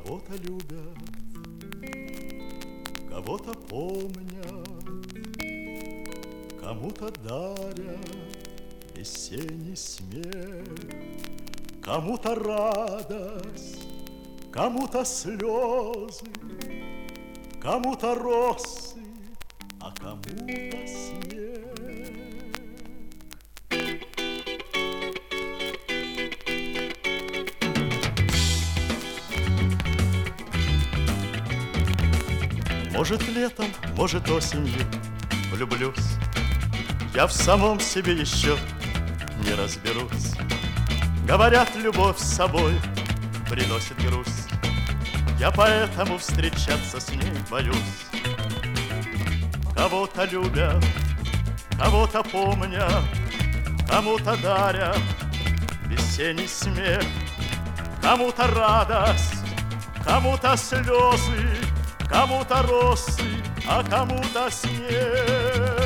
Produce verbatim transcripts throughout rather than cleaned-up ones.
Кого-то любят, кого-то помнят, кому-то дарят весенний смех, кому-то радость, кому-то слезы, кому-то росы, а кому-то снег. Может, летом, может, осенью влюблюсь. Я в самом себе еще не разберусь. Говорят, любовь с собой приносит грусть. Я поэтому встречаться с ней боюсь. Кого-то любят, кого-то помнят, кому-то дарят весенний смех, кому-то радость, кому-то слезы, кому-то росы, а кому-то снег.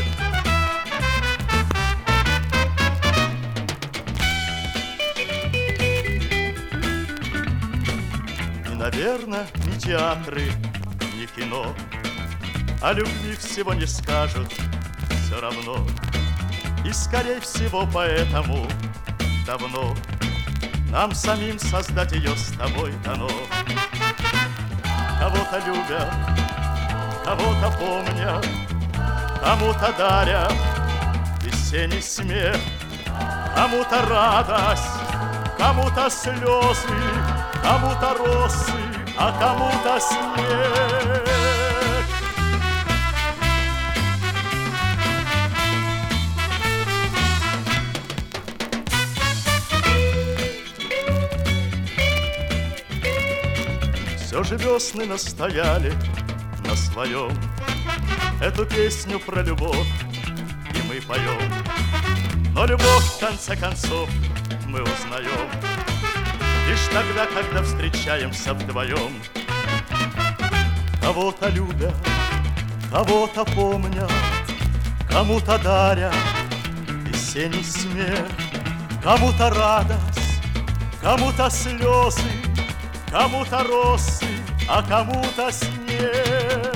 И, наверное, ни театры, ни кино о любви всего не скажут все равно. И, скорее всего, поэтому давно нам самим создать ее с тобой дано. Кого-то любят, кого-то помнят, кому-то дарят весенний смех, кому-то радость, кому-то слезы, кому-то росы, а кому-то снег. Все же весны настояли на своем. Эту песню про любовь и мы поем. Но любовь, в конце концов, мы узнаем лишь тогда, когда встречаемся вдвоем. Кого-то любят, кого-то помнят, кому-то дарят весенний смех, кому-то радость, кому-то слезы, кому-то росы, а кому-то снег.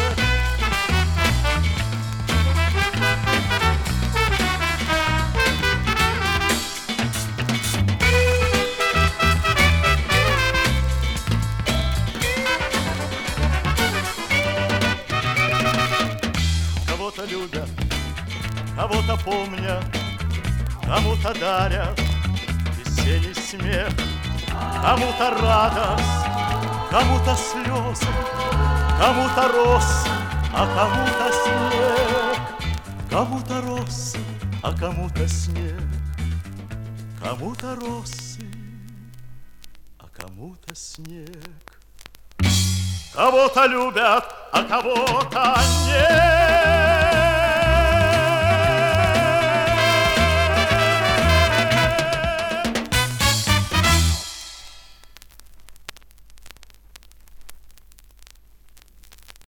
Кого-то любят, кого-то помнят, кому-то дарят весенний смех, кому-то радость, кому-то слезы, кому-то росы, а кому-то снег. Кому-то росы, а кому-то снег. Кому-то росы, а кому-то снег. Кого-то любят, а кого-то нет.